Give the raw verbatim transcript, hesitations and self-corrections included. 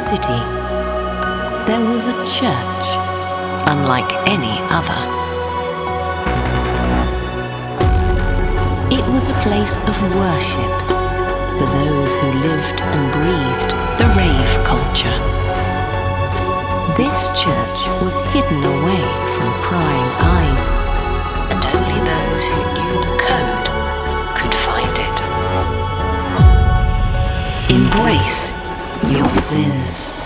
city, there was a church unlike any other. It was a place of worship for those who lived and breathed the rave culture. This church was hidden away from prying eyes, and only those who knew the code could find it. Embrace your sins.